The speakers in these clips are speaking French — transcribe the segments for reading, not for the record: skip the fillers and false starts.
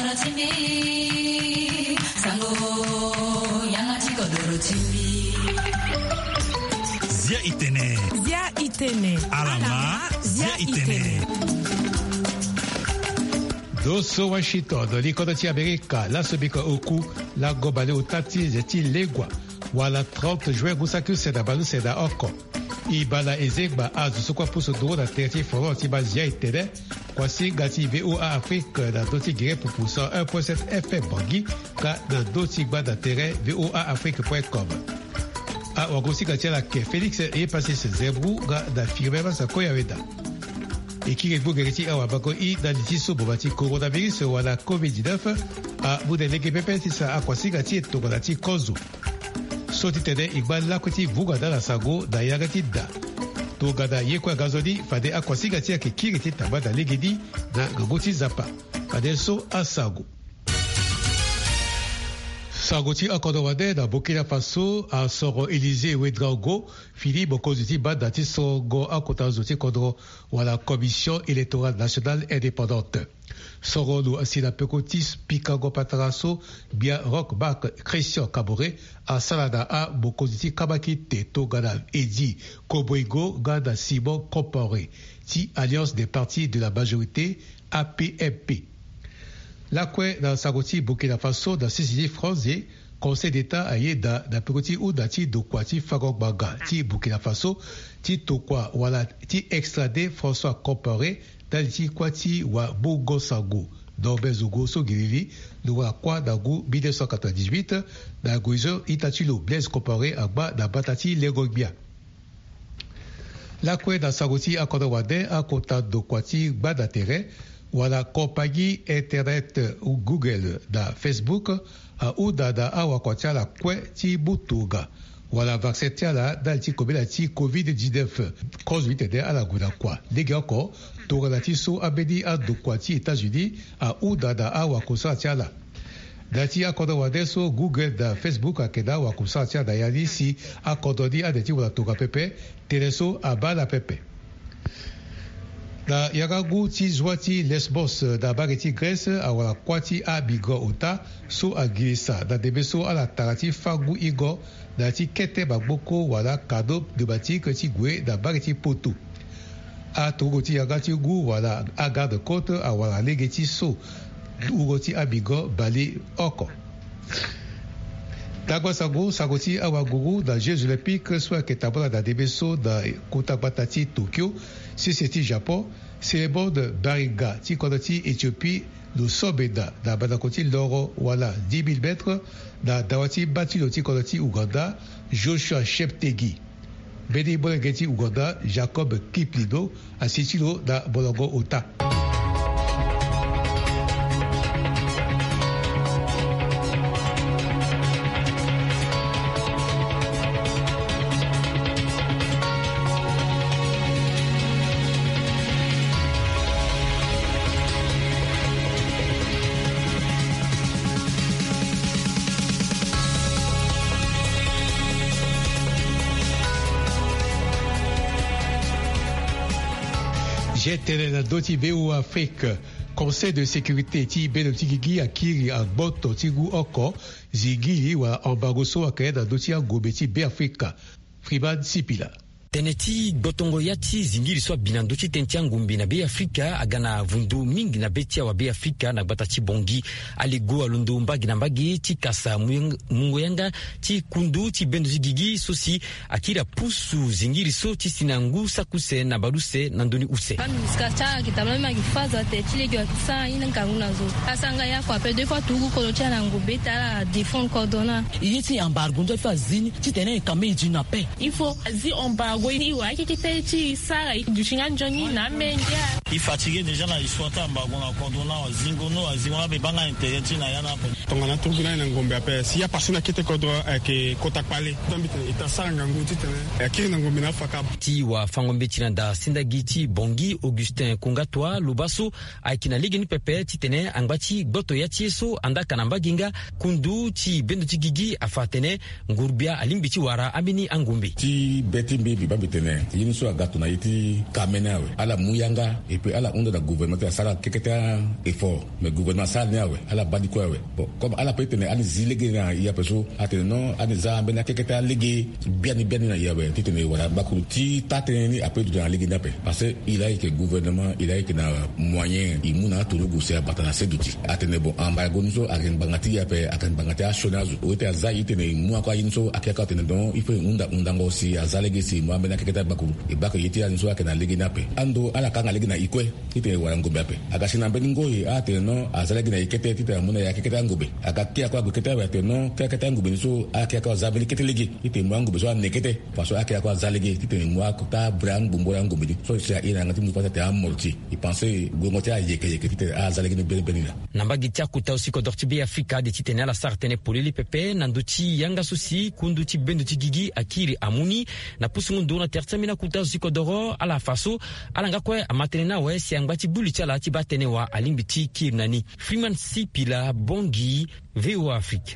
Zia Itene. Alama Zia Itene. Doso Washington, l'Ikodati America, la Sobika Oku, la Gobale Utati, Zeti Legua, Wala 30 juin, Gusaku Seda Balu Seda Oko. Ibala Ezegba, Azusukwa Puso Duro, la Terti Foro, Tiba Zia Itene, Kwasi Gati VOA Afrique, la Doti Gire pour Pousso 1.7 FM Bangi, Ka na Doti Gba d'intérêt VOA Afrique.com. A Wagosi Gatiala Ke, Félix est passé ce zébrou, ga da Firmeva Sakoyaweda. Et qui est Geriti Awabako I dans les tissus bobati coronavirus ou la COVID-19 à Boudeleke Pepe Tissa Aquasigati et Togonati Kozu. Sotitene Igbal Lakoti Vugada la Sago da Yagatida. Togada Yekwa Gazodi Fade Aquasigati qui Kiriti Tabada Legedi na Gagoti Zapa. Fadelso Asago. Sagoti Akodowade da Burkina Faso a Soro Élysée Ouedraogo, Philippe Okoziti Badati Sogo Akotazoti Kodro ou la Commission électorale nationale indépendante. Soro Lou Asila Pekotis Pikago Pataraso, Bia Rockback Christian Kabore, a Salada A Bokoziti Kabaki Teto Gada Edi Koboigo Gada Simon Comparé, Ti Alliance des partis de la majorité APMP. Lakwe dans Sagoti Burkina Faso dans Sicile français Conseil d'État aye da Pekoti ou da ti dokwati Fagogbaga ti Burkina Faso ti tokwa wala ti extradé François Comparé dans ti kwati wa Bogosago dans Bezogo Sogirili nous wa kwa dagu 1998 da Guizo Itachilo Blaise Comparé agba da Batati Legogbia. Lakwe dans Sagoti Akodowade a kota dokwati Bada Terre wala compagnie internet ou Google da Facebook a ou da awakotia la kwe ti butuga wala vaccin tia la dal ti kobela ti COVID-19 cause 8 de ala guda kwa legi oko to relati so abedi a do kwa ti États-Unis a ou da awakosa tia la dati akodo wadeso Google da Facebook akeda wakosa tia da yali si akodo di adeti wala toga pepe tereso abala pepe. Da Yagagu ti Zwati Lesbos da Bageti Grèce a wala kwati a bigo ota so a Gilisa da debeso a la tarati fagu igo da ti kete bagboko wala kado de bati que ti gwe da Bageti Poto. A togoti yagati gu wala a garde côte a wala legeti so ugoti a bigo bali oko. Dagwasago sagoti a waguru da Jeux Olympiques soit que tabla da debeso da Kotabatati Tokyo CCT Japon, c'est le bord de Bariga, Tikodoti Éthiopie, le Sobeda, da Badakoti Loro, wala 10 000 mètres, da Dawati Batilo Tikodoti Uganda, Joshua Sheptegi, Bedi Bolengeti Uganda, Jacob Kiplido, Asitilo da Bolongo Ota. J'étais dans d'autres BO Afrique, Conseil de sécurité, Tibé de Tigigi, Akiri, Agboto, Tigu Oko, Zigili, ou Ambagoso, Akaya, dans d'autres Gobeti, B Africa, Friban Sipila. Teneti gotongo yati zingiri swa binandochi tentia ngumbi na be Afrika agana vundu mingi na betia wa be Afrika na batachi bongi aligo alundu mbagi na mbagi ti kasa mungoyanga ti kundu ti bendo gigi sosi akira pusu zingiri so ti sinangu sakuse na baruse na ndoni use skacha kitamama kifaza te chilegi wa kisa ina nganguna zo asanga ya kwa pe deux fois tugu kolocha na ngumbi tala défendre cordona yiti embargo ndo fa zini ti tene kame ji na pe il faut zi embargo il fatigué déjà na iswata mbago na kondona wa zingono wa zingona be banga internet na yana pe tongana tuguna na ngombe ape si ya pasina kete kodo ke kotakpale dombite itasanga nguti tene ke na ngombe na faka ti wa fangombe tinanda sindagiti bongi Augustin Kungatwa Lubaso aikina ligini pepe titene angbati goto yati so anda kanamba ginga kundu ti bendo ti gigi afatene ngurbia alimbiti wara amini angumbi ti beti baby bambitene yini so agato na yiti kamenawe ala muyanga et puis ala onda da gouvernement ya sala keketa effort mais gouvernement sala nawe ala badiko we bon comme ala petene ani zilege na ya peso atene non ani za bena keketa lege bien na yawe titene wala bakuru ti tatene après de la ligue nape parce que il a que gouvernement il a que na moyen imuna to négocier batana seduti atene bon embargo nous aken bangati yape aken bangati ashonazo ote azai tene mu kwa yinso akeka tene don il faut undango si azalege si mo bena keketa bakuru e baka yiti ani so akena ligue nape ando ala kanga ligue na ikwe titene wala ngombe ape akashina beningo e atene no azalege na ikete titene muna ya keketa ngombe akakia kwa keketa wa tene no keketa ngombe so akeka zabeli ketelege titene mo ngombe so nekete parce akeka kwa zalege titene mo akota brand bumbola ngombe so sia ina ngati mu pata ta morti il pensait gomotia yeke titene azalege ne benina namba gitia kuta usiko dorti be Afrika de titene ala sartene polili pepe nanduti yanga susi kunduti benduti gigi akiri amuni na pusungu na tertamina kuta usiko doro ala faso ala ngakwe amatenena we siangbati bulichala ti batene wa alimbiti kirnani Freeman Sipila Bongi VOA Afrique.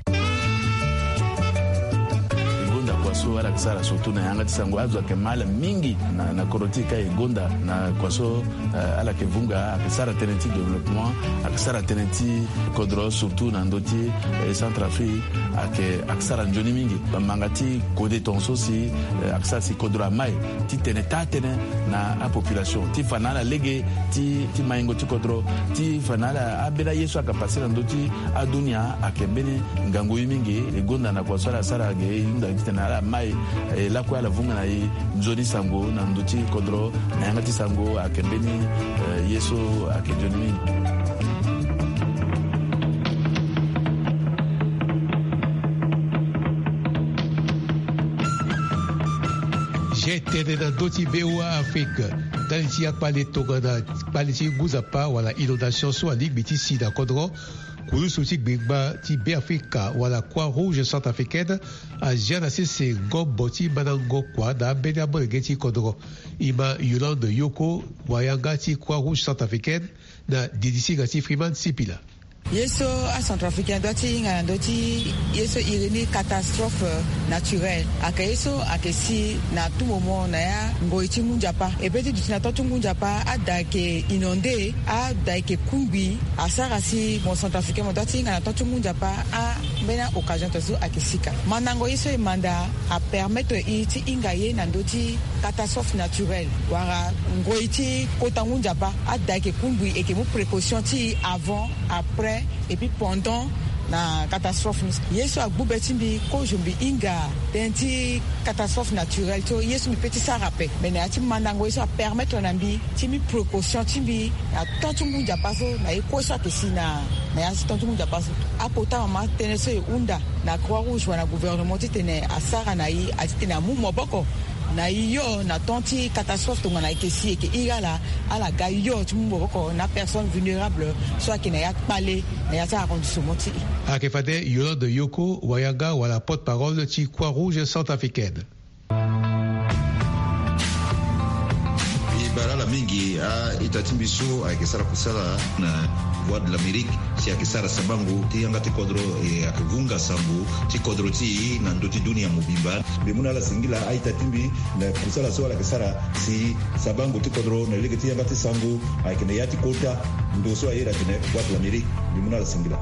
So ala kisara surtout na yanga tisango azo ke mala mingi na korotika igonda na kwaso ala ke vunga akisara tenenti développement akisara tenenti kodro surtout na ndoti Centrafrique akisara njoni mingi mangati kode tonso si akisara si kodro mai ti tenetane na a population ti fanala lege ti maingo ti kodro ti fanala abela yeso akapasira ndoti adunia akembeni ngango mingi igonda na kwaso ala sara ge inda titana mai la kwa la vunga na nzoni sango na nduti kodro na yangati sango akembeni yeso akenjoni. J'étais dans d'autres VOA Afrique. Dans les palais Togada, palais Gouzapa, wala inondation soit ligue biti da kodro. Kulu souci Bigba ti Afrika wala Croix-Rouge centrafricaine a janasi se goboti banango kwa da benabo geti kodro ima Yolande Yoko wayanga ti Croix-Rouge centrafricaine na didisi gati Freeman Sipila. Yeso a Centrafricain doti yeso irini catastrophe naturelle aka yeso akesi na tout moment na ya ngoiti munjapa et peut être na tout munjapa ada ke inondé ada ke kumbi asarasi mon Centrafricain doti na tout munjapa a mena occasion tozo akesika manango yeso e manda a permettre iti ingaye na doti catastrophe naturelle wara ngoiti kota munjapa ada ke kumbi et ke mo précaution ti avant après et puis pendant la catastrophe yeso agbubetimbi ko jumbi inga tenti catastrophe naturelle to yeso mi petit ça rappel mais na ti mandango yeso permettre nambi ti mi précaution timbi na tantu munja paso na eko sa kesina na ya tantu munja paso apota ma teneso unda na Croix-Rouge wana gouvernement tene asara na yi atitena mu moboko na yo na tanti catastrophe to na kesi ke igala ala ga yo tu mboko na personne vulnérable soit qui na ya palé na ya sa condition ti akefade Yolande Yoko wayaga wala porte-parole ti Croix-Rouge centrafricaine. Barala mingi itatimbiso akisara kusala na Voix de l'Amérique si akisara sabangu ti yanga ti kodro akivunga sambu ti kodro ti na ndoti dunia mubimba bimuna la singila aitatimbi na kusala so la kisara si sabangu ti kodro na lege ti yanga ti sangu akine yati kota ndo so ayira tene Voix de l'Amérique bimuna la singila.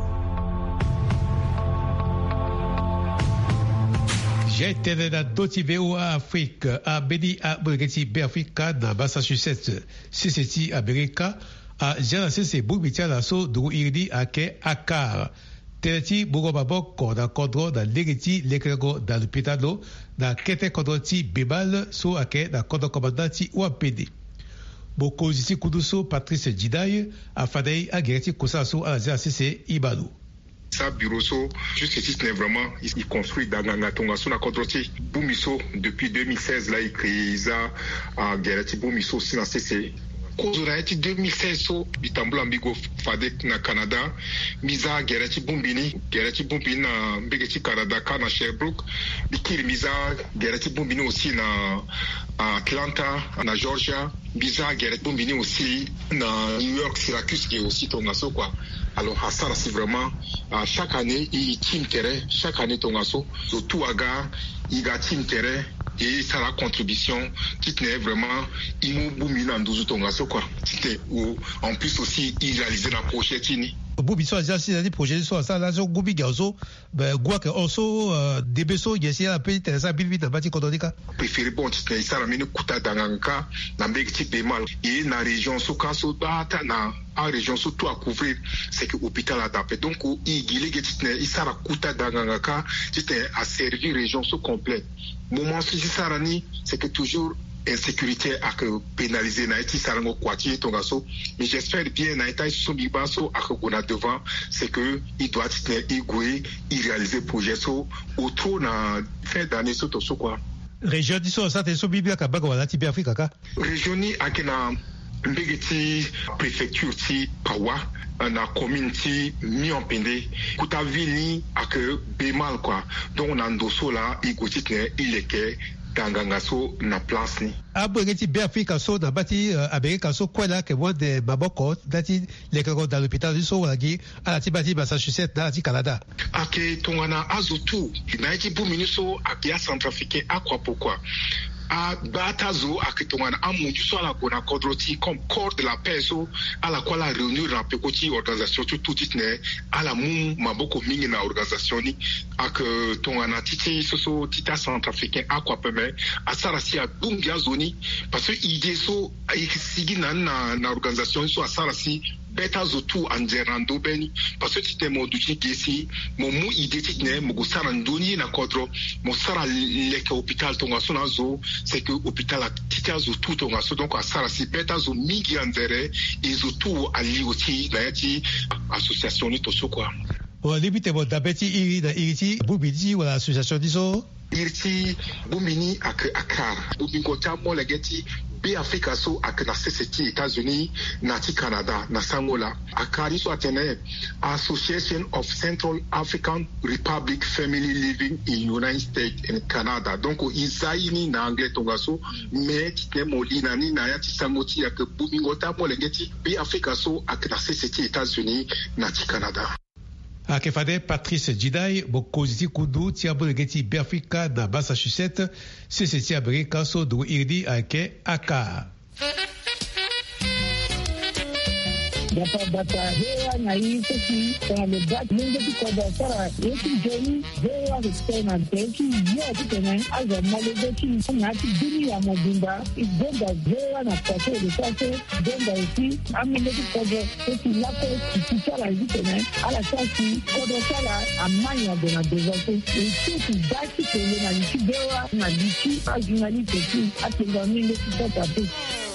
J'étais dans d'autres VOA Afrique à Beni à Burgeti Africa dans Massachusetts CCT America a janasi se bubitia la so do irdi ake akar teleti bugobabo na kodro da legeti lekrego da lupitalo na kete kodro ti bebal so ake na kodro komandati UAPD boko ziti kuduso Patrice Djidaye a fadei a gereti kosaso a la janasi se Ibalu. Ça bureau so juste ici vraiment il construit dans Tonga so na kodroti bumiso depuis 2016 là il crée ça à gereti bumiso si na CC kozura eti 2016 so bitambula mbigo fadek na Canada miza gereti bumbini na mbegeti Canada kana Sherbrooke bikiri miza gereti bumbini aussi na Atlanta na Georgia miza gereti bumbini aussi na New York Syracuse qui est aussi Tonga so quoi Alors, ça, c'est vraiment, chaque année, il team terrain, chaque année, Tongaso, surtout à gars, il y a team terrain, et ça la contribution, qui tenait vraiment, il m'a boumé dans 12 Tongaso, quoi. En plus aussi, il réalisait la prochaine. Boubi so déjà si des projets so ça là so Boubi gazo ben gwa que also debeso yesi a pe teresa bilbi da bati kodonika préféré bon tite ça la mine kuta danganka na mbeki pe mal et na région so kaso data na a région so tout à couvrir c'est que hôpital a tapé donc il gile getite il sara kuta danganka c'était à servir région so complète moment si ça rani c'est que toujours insécurité à que pénaliser naïti sarango kwati tongaso mais j'espère bien naïta so bibaso à que on a devant c'est que il doit il réaliser projet so autour na fin d'année so to so quoi région diso ça te so bibia ka bago wala ti bi Afrika ka région ni akena mbegeti préfecture ti Pawa na community mi en pende kuta vini ak bemal quoi donc on a ndoso là igotite il est que Tanganga so na place ni abogeti be Afrika so na bati Amerika so kwela ke mo de maboko dati le ko dans l'hôpital so wagi ala ti bati Massachusetts na ti Canada ake tongana azotu na ti bumini so akia centrafricain akwa pourquoi a batazo akitongana amuju so ala kona kodroti comme corps de la paix so ala kwa la réunion la pekoti organisation tout itne ala mum maboko mingi na organisation ni ak tongana titi so tita centrafricain akwa peme asara si a dungia zoni parce que idée so ikisigi na organisation so asara si beta zotu anjerando beni parce que c'était mon duchi gesi mon mu idétique ne mo gosara ndoni na kodro mo sara leke hôpital tonga so na zo c'est que hôpital a tita zotu tonga so donc asara si beta zo mingi anzere et zotu ali oti na yati association ni to so quoi o libite bo dabeti iri na iri bubidi wala association diso irti bumini ak akar bubingo tamo legeti be Africa so ak na CCT États-Unis na ti Canada na Sangola akari so atene Association of Central African Republic Family Living in United States and Canada donc isaini na anglais tongaso mais ti molina ni na ya ti samoti ak bubingo tamo legeti be Africa so ak na CCT États-Unis na ti Canada Akefade Patrice Jidai bokoziti kudu ti abregeti Afrika na Massachusetts CCT Amerika so do irdi ake aka Data hewa na hii sisi kwa lebati mungu kwa dasara yetu jeni hewa rikena teki yote tena aza malezeti ngati dini ya mobimba igomba hewa na pato de sase gomba isi amileti kwa sisi lako kisala hivi tena ala sasi kwa dasara amanya dona dezase isi baki tele na nchi hewa na nchi ajunali teki atenga mingi kwa tapu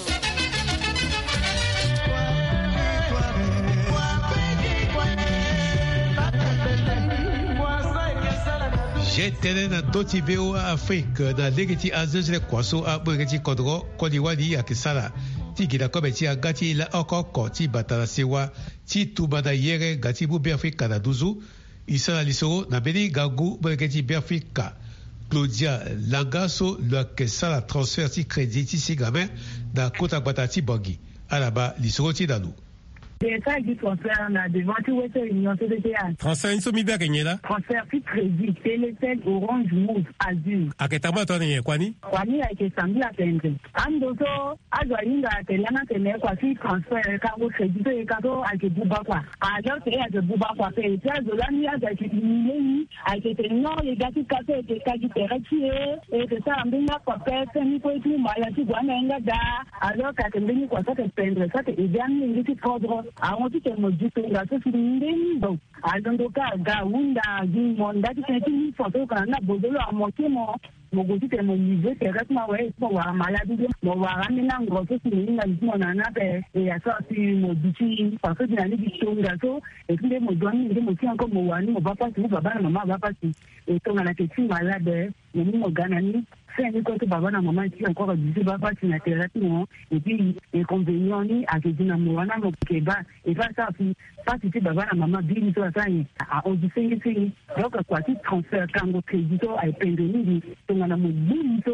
jetene na doti beo Afrique na legeti azuzle kwaso abregeti kodro koliwadi akisala ti gida kometi agati la okoko ti batala sewa ti tubada yere gati bu be Afrika na duzu isala lisoro na beni gagu bregeti be Afrika Claudia Langaso le kesala transfert ti crédit ti sigame na kota batati bangi alaba lisoro ti dalu L'État qui transfère na devant tout Union CDTA. Transfert une somme bien gagné là. Transfert puis crédit, Télécel, Orange, Move, Azure. Aketama toni kwani? Kwani ake sambi atende. Andoso azwa inga telana tene kwa si transfert ka go crédit e ka to ake buba kwa. Alors c'est ake buba kwa pe tia zolani ake ni ake teno le gati ka te ka ki tereti e te sa ambinga kwa pe ni ko tu mala ti gwana nga da. Alors ka tembeni kwa sa te pendre sa te eviani ngiti kodro. Àwọn tí kẹmọ ju pé ìgbà tó fi ní níbọ àdóńdókà ga wúndà gbìmọ ńdájú kẹtí ní fọtò kan náà gbòdúrò àwọn tí mo tí kẹmọ yìí tẹrẹ tí wọn wẹ pọ wà màládùúgbò mọ wà rámínà ńgọ tó sì ní ìgbà tí wọn náà bẹ ìyàtọ̀ sí mo ju tí fàtó jìnnà níbi tó ń ga tó ètùlé mo jọ ní ìdí mo tí wọn kọ mo wà ní mo bá pàṣẹ ní bàbá náà màmá bá pàṣẹ ètò ìgbàlá kẹtí màládẹ èmi mo gánà ní fẹ́ẹ̀ni kọ́ tó bàbá náà màmá tí ọkọ̀ ọ̀dùn sí bá pàṣẹ náà tẹ̀rẹ́ tí wọ́n èbí ìkọ̀nvẹ̀yàn ní àjèjìnà mọ̀ wọn náà mọ̀ kẹ̀bá ìfásàfin pàṣẹ tí bàbá náà màmá bí ní tó àṣàyàn àọ̀dù sẹ́yìn lọ́kọ̀ pàṣẹ transfer kango kejì tó àìpẹ̀ndẹ̀ níbi tó ń gbà mọ̀ gbé ní tó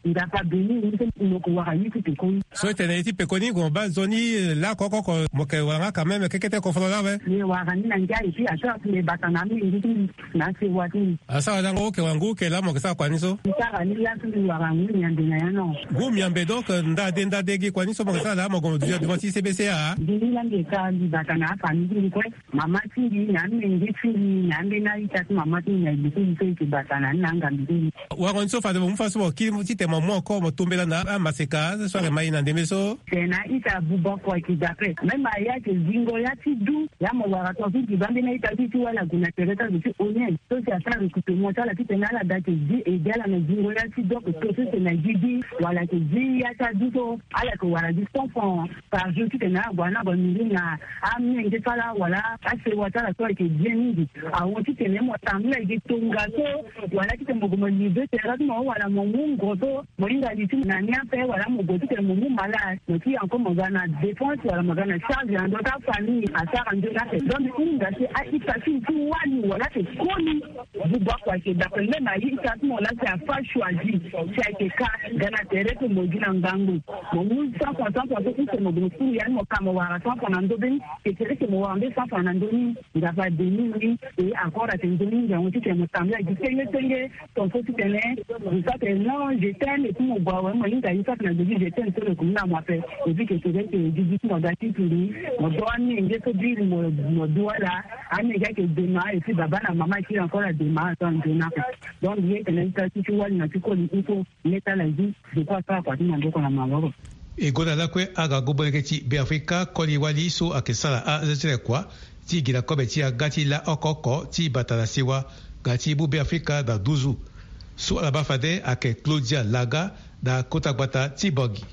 ngapa beni moko warani pekoni so teneti pekoni ko bazoni la koko moke wanga quand même kekete ko fala we ni warani na ngai ici asa le batana mingi na se wati asa dango ke wangu ke la moke sa kwaniso sara ni la tu warangu nyande na yano gumyambe donc ndade gi kwaniso moke sa la mogo devant CBCA ni la ngeka ni batana famille ko mama tingi na mingi tingi na ndena itatu mama tingi na bitu ke batana nanga mbili waranso fa de mfaso ki mutite mamo ko motumbela na maseka so ke mai na ndemeso tena ita bubo ko ki dape même ya ke zingo ya ti du ya mo wara to ki bambe na ita ti wala kuna tereta ti onye to si asa recruter mo tala ti tena la date di égale na zingo ya ti donc to se na gidi wala ke zi ya ta du to ala ko wala di enfant par jour ti tena bwana bonili na amne nge tala wala ase watala to ke jeni a woti tena mo tamla ge tonga to wala ti mo mo libe tereta mo wala mo mungo to mo inga di ti na nya pe wala mo go ti mo mala mo ti encore mo gana défense wala mo gana charge en d'autres famille à ça en deux là donc inga ti a ipasi ti wani wala te koni buba kwa ke d'après même a ita mo la c'est a pas choisi c'est que ka gana tereta mo gina ngangu mo mu sa kwa ta kwa to mo go fu ya mo kama wala ta kwa ndo ben ke tereta mo wa mbe sa kwa ndo ni nga ba de ni et encore à ndo ni ya mo ti mo tamla di tenge ton faut ti tene ça que non je t'aime et tout mon bois moi inga ita na de je t'aime sur le kumna mo fait et puis que c'est que du mo dati tuli mo doa ni nge to bi mo doa la ani ga ke dema et puis baba na mama qui encore la dema dans dena donc il est une situation wali na tiko ni info leta la vie de quoi ça kwa tino ndoko na mangoro e gola la kwe aga goboleke ti be Afrika koli wali so akesala a zetsele kwa ti gila kobe ti agati la okoko ti batala siwa gati bu be Afrika da 12 so ala bafade ake Claudia Laga da kota gbata ti bogi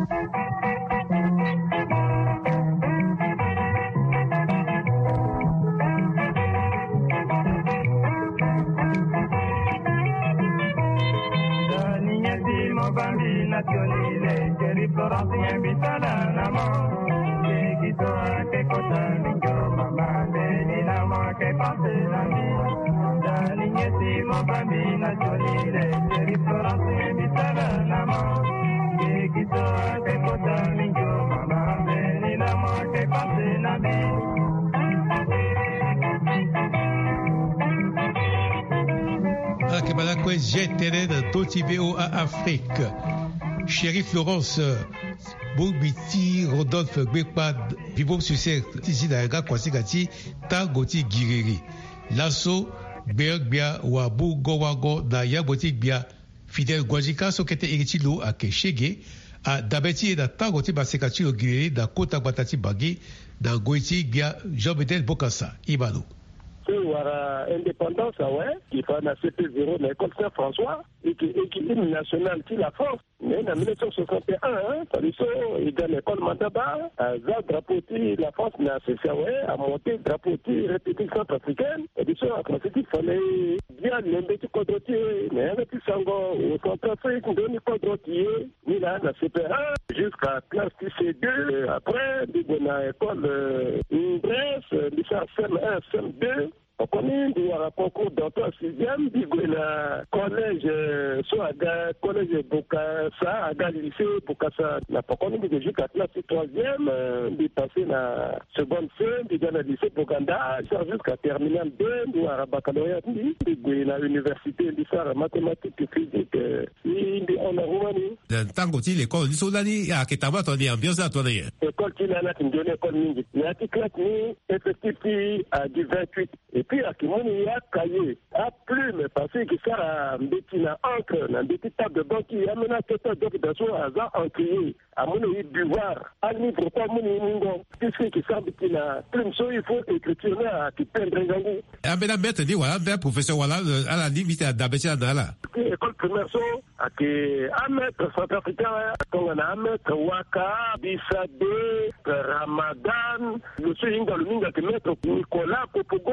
GTD de Totivéo à Afrique. Chérie Florence, Boubiti, Rodolphe Gbekpa, Vivo Succès, Tisi Daega, Kwasigati, Tagoti Gireri. Lasso, Berbia, Wabu, Gowago, da Yaboti Bia, Fidel Gwajika, Sokete Iritilu, à Keshege, à Dabeti et da Tagoti Basekati, au Gireri, da Kota Batati Bagi, da Goiti Bia, Jobedel Bokassa, Ibalo. Wara indépendance qui fait la CP0 de l'école Saint-François et qui hymne national qui la France mais en 1961 Faliso il dans l'école Mandaba za drapeau la France n'a cessé à monter drapeau République centrafricaine et du soir après il fallait bien l'embêter quadrotier mais avec sango au Centrafrique donner quadrotier ni là la CP1 jusqu'à classe C2 après dans l'école Brest lycée CM1 CM2 on connaît un concours d'entrée 6e, le collège Soaga, collège Bokassa, Aga lycée Bokassa, la connaît jusqu'à classe 3e, de passer la seconde scène, de la lycée Boganda, jusqu'à terminale 2, ou à baccalauréat, de la université de mathématiques et physique, on a Roumanie. Tango ti l'école, l'Isodani, à Ketama, ton ambiance à ton ailleurs. L'école qui n'a pas une école mingi. L'article ni effectif à du 28. Et puis, à Kimoni, il y a cahier, à plume, parce que ça a mbeti na encre, na mbeti table de banque, il y a maintenant quelqu'un d'autre dans son hasard encrié, à mon buvoir, à livre, pas mon ningo, puisque qui semble qu'il a plume, so il faut écriture là, qui peint Drengango. Ah, ben, la bête dit, voilà, ben, professeur, voilà, à la limite, à Dabétia, là. École primaire, so, à que, un maître centrafricain, quand on a un maître Waka, Bissade, Ramadan, le Soyinga, le Minga, que maître Nicolas Popogo, so,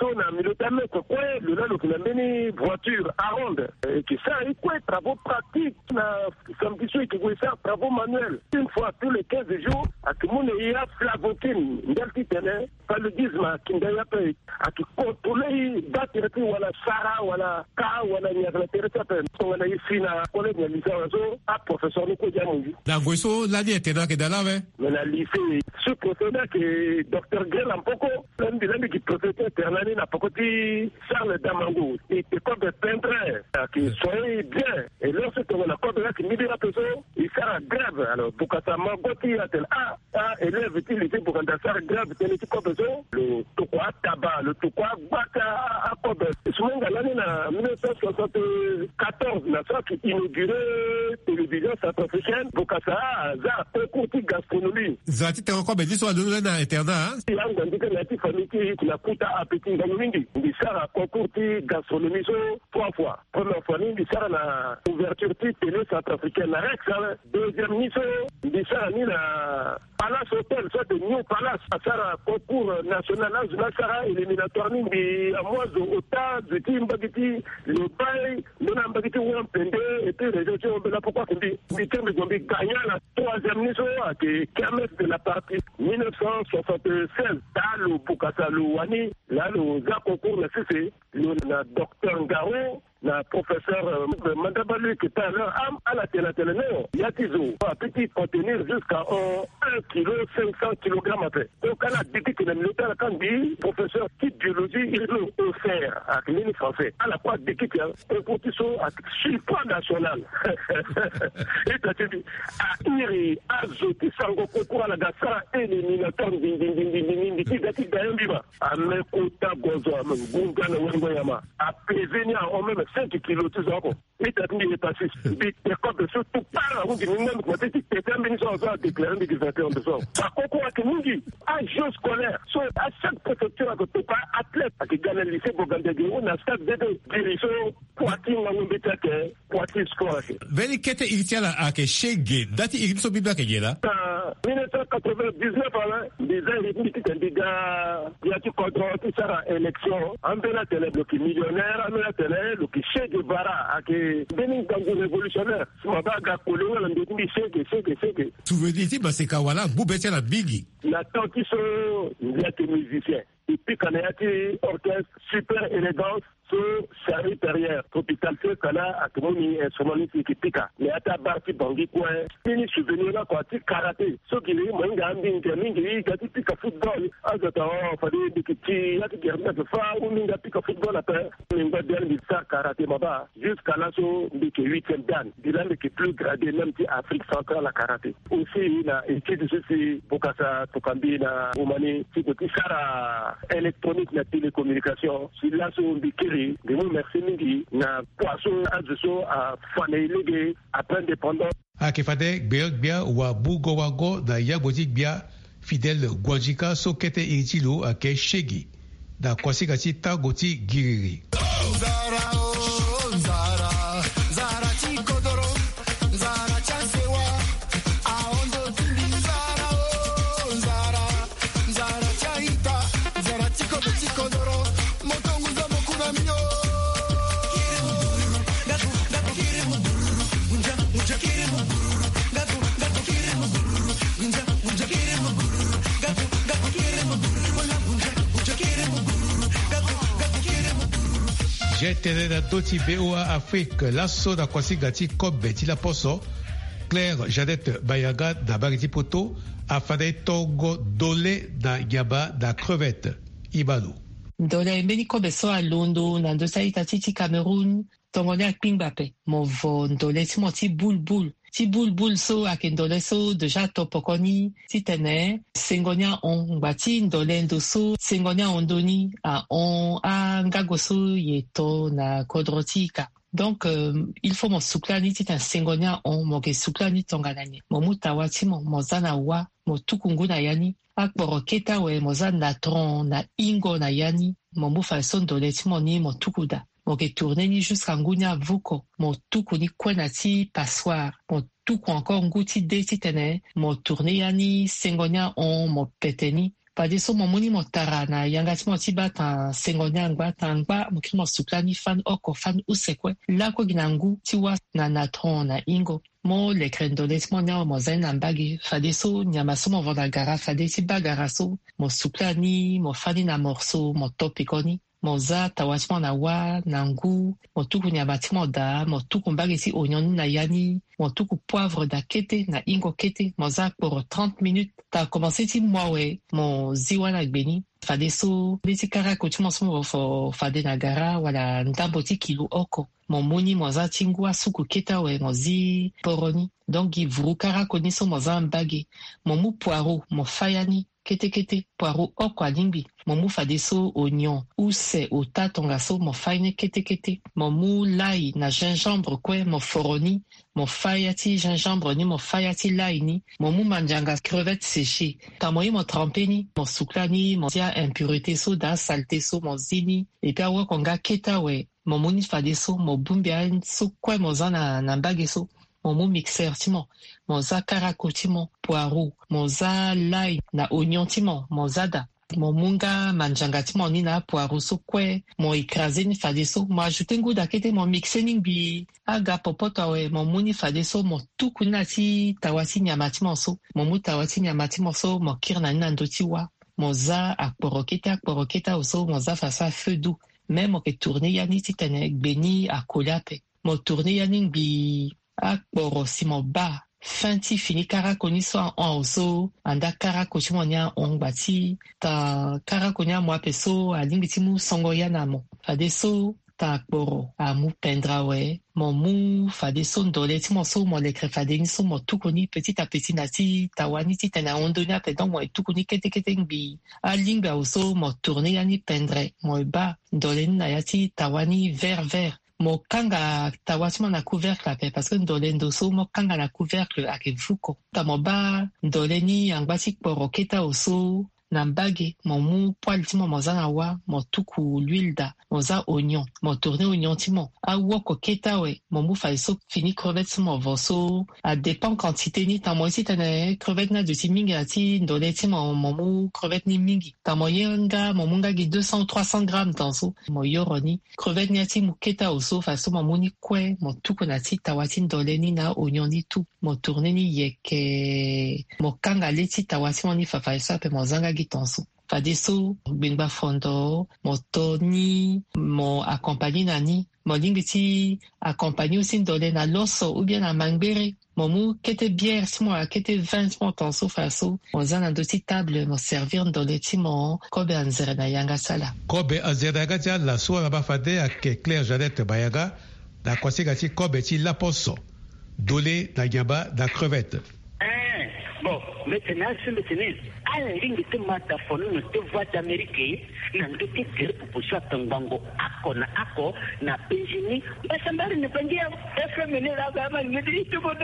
na milotamètre quoi le lalo kinambeni voiture à ronde et qui ça et quoi travaux pratiques na samedi qui veut faire travaux manuels une fois tous les 15 jours à tout monde il y a flavotine ndalti tene paludisme kindaya pe à qui contrôler batterie wala sara wala ka wala nyagla teresa pe wala ifina collègue na lycée a professeur ko jamungi na goiso la die tena ke dalave mais la lycée ce professeur que docteur Grel en poco l'un qui professeur Ternani na poco ti Charles Damango et école de peintre qui soyez bien et lorsque on a code là qui me dira que ça il sera grave alors pour que ça m'engoti à tel élève il était pour que ça grave tel comme ça le toquois tabac le toquois bata à code souvent l'année na 1974 na ça qui inauguré télévision Centre Africaine pour que ça za concours de gastronomie zati te ko be diso alo na eterna il a ngandi que la famille qui la kuta appétit ngamingi ndi sara concours de gastronomie so 3 fois première fois ndi sara na ouverture de télé centrafricaine na Rex deuxième niso ndi sara ni na Palace Hotel soit de New Palace sara concours national na sara éliminatoire ndi amozo ota de timbagiti le bail na mbagiti ou pende et puis les autres on la pourquoi ndi tembe gombi gagnant la troisième niso que Kermesse de la partie 1976 dans le Bukasalo wani là le concours na c'est le docteur Ngaro na professeur Mandabalu qui est à la télé il y a toujours un petit contenir jusqu'à 1 kg 500 kg après donc à la dit que le militaire quand dit professeur de biologie il veut faire à l'Union français à la quoi dit qu'il y a un compétition à support national et tu dis à iri azote sango concours à la gasa éliminatoire ding dayambiba à mekota gozo munga na wengo yama à prévenir en même 5 kilos tout ça et t'as dit passé des codes surtout par où dit même quoi tu termines ça déclarer des 21 de ça par concours à Mungi à jeu scolaire so à chaque préfecture que tu pas athlète qui gagne le lycée Bogandege on a stade de dirigeant Poitin na ngobeta ke Poitin score veli kete ilitiala ake shege dati ilitso bibla ke gela 1999 ala déjà il tindiga ya ti contrôle ti sara élection ambela tele bloc millionnaire ambela tele le qui shege bara ake benin dango révolutionnaire smabaga kolonga la ndindi shege tu veux dire bah c'est kawala boubete la bigi la tantiso ya ti musicien et puis quand il y a ti orchestre super élégance sur série derrière hôpital Kala à Tomoni instrumentiste qui pika mais à ta barki bangi quoi ni souvenir là quoi ti karaté ce qui est moins mingi qui pika football à ta fallait de qui là qui garde de fa ou mingi pika football après mingi bien de ça karaté maba jusqu'à là so de 8e dan bilan qui plus gradé même qui Afrique centrale la karaté aussi la équipe de ceci Bokassa Tokambi na Omani qui petit sara électronique la télécommunication si là so de merci mingi na poisson azuso a fanelege après dépendant akifade bia wa bugowago da yabotik bia fidèle gwajika sokete ichilo ake shegi da kwasikati tagoti giriri Jetere da doti BOA Afrique lasso da kwasigati kobe ti la poso Claire Jadette Bayaga da Bariti Poto afade togo dole da yaba da crevette Ibalu. Dole mbeni kobe so a Londo na dosa itati Cameroun tongone ak pingbape mo vo dole ti mo ti bulbul ti bulbul so ak ndole so deja topokoni ti tene sengonia on ngati ndole ndo so sengonia ondoni a on a ngago so yeto na kodrotika donc il faut mo suklani ti tan sengonia on mo ke suklani tonganani mo mutawa ti mo zana wa mo tukungu na yani akporo keta we mo zana tron na ingo na yani mo mu fa son ndole ti mo ni mo tukuda mo ke tourner ni jusqu'à ngunya vuko mo tuku ni kwena ti passoire mo tuku encore nguti de ti tene mo tourner yani sengonia on mo peteni Fade so momoni motara na yangati motiba ta sengonyangba tangba mukimo suklani fan oko fan usekwe lako ginangu tiwa na natron na ingo mo le krendoles mo nya mo zaina mbagi fade so nyama so mo vanda gara fade si bagara so mo suklani mo fani na morso mo topikoni moza tawatimo na wa na ngu motuku nyamatimo da motuku mbagisi oignon na yani motuku poivre da kete na ingo kete moza pour 30 minutes ta commencé ti mwawe mo ziwa na gbeni fade so beti kara kotimo so fo fade na gara wala ndambo ti kilo oko mo moni moza tingua suku keta we mozi poroni donc vuru kara koniso moza mbage mo mu poireau mo fayani kete poireau oko alimbi momu fade so oignon ou c'est au tatonga so mo faine kete momu lai na gingembre kwe mo foroni mo fayati gingembre ni mo fayati lai ni momu manjanga crevette séchée tamoyi mo trempeni mo suklani mo tia impureté so da saleté so mo zini et puis awa konga keta we momuni fade so mo bumbia so kwe mo zana na mbage so momu mixeur timo moza karako timo poireau moza lai na oignon timo mozada momunga manjanga timo ni na poireau so kwe mo écrasé ni fade so mo ajouter nguda kete mo mixer ning bi aga popoto we momuni fade so mo tukuna ti tawasi nyama timo so momu tawasi nyama timo so mo kirna na ndoti wa moza akporoketa oso moza fasa feu doux même mo ke tourner yani ti tene beni akolape mo tourner yani bi akporo simo ba fanti fini kara koni so an oso anda kara kochimo nya ongbati ta kara konya mo apeso alimbiti mu songo yana mo fade so ta akporo amu pendra we mo mu fade so ndole ti mo so mo le crefade ni so mo tukoni petit à petit na ti tawani ti tena ondonia pe donc mo tukoni kete ngbi alimba oso mo tourner yani pendre mo ba ndole na yati tawani vert mo kanga tawatimo na couvercle ape parce que ndole ndoso mo kanga na couvercle ake vuko ta mo ba ndole ni angbati kporo keta oso na mbage mo mu poil timo moza na wa mo tuku l'huile da moza oignon mo tourner oignon timo a woko keta we mo mu fa so fini crevette mo voso a dépend quantité ni ta mo si tane crevette na de ti mingi ati ndole timo mo mu crevette ni mingi ta mo yenga mo munga gi 200 300 grammes tanso mo yoroni crevette ni ati mu keta oso fa so mo muni kwe mo tuku na ti tawati ndole ni na oignon ni tout mo tourner ni yeke mo kanga leti tawati mo ni fa so pe mo zanga gitanso fade so bengba fondo moto ni mo accompagné nani mo lingiti accompagné aussi ndole na loso ou bien na mangbere momu kete bière simo kete 20 mo tanso faso mo zana doti table mo servir ndole timo kobe anzere na yanga sala kobe anzere ga ja la so na ba fade ak Claire Jeannette Bayaga da kwasiga ti kobe ti la poso dole na gamba da crevette bon maintenant alingi te mata fono te voix d'Amérique na ndote kele proposition tangango ako na penjini basambari ne pangia FMN la gama ngedi to bodo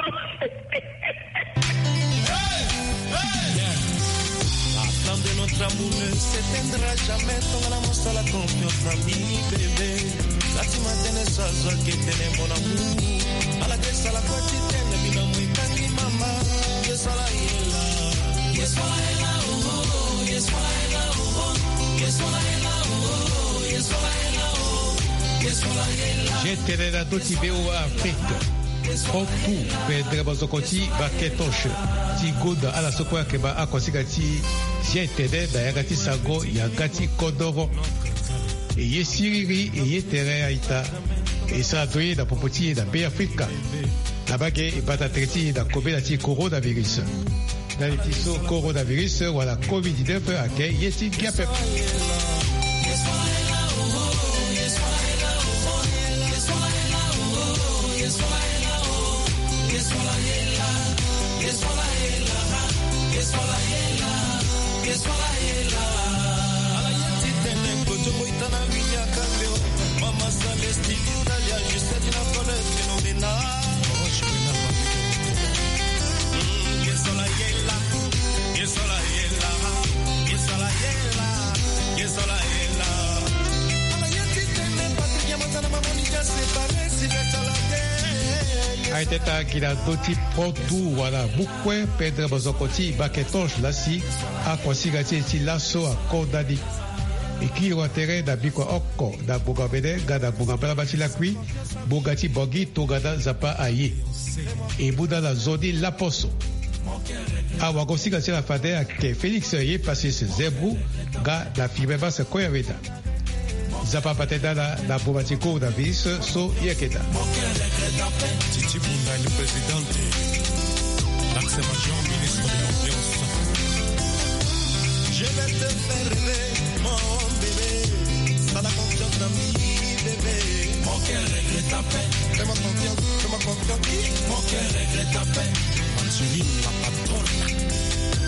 la flamme de notre amour ne s'éteindra jamais tant la monstre la confiance en mi bébé la tu m'attends ça soit que t'es mon amour à la guerre la quotidienne la vie d'amour tangi mama je sois là yes wala oh yes wala oh yes wala oh yes wala oh yes wala jetere da doti beo Afrique oku pedre bazokoti baketoshe ti goda ala sokoya ke ba akosika ti jetere da yagati sago yagati kodoro eye siriri eye tere aita esa doye da popoti da be Afrika na bage ibata treti da kobela ti coronavirus dans les tissus coronavirus wala COVID-19 ake yeti kiape teta kila doti protu wala bukwe pedre bozokoti baketosh lasi a kwasigati eti laso a kodadi iki watere da bikwa oko da bugabede gada bugabela batila kwi bugati bogi togada zapa aye e buda la zodi la poso a wakosigati la fade a ke Félix ye passé ce zebru ga la fibeba se koyaveda zapa pateda la bobatiko da vis so yekeda Titi Bunda le présidente l'accès major ministre de l'ambiance. Je vais te faire rêver mon bébé dans la confiance d'amis bébé. Mon cœur regrette ta paix. Fais-moi confiance. Mon cœur regrette ta paix. Mansuline la patronne.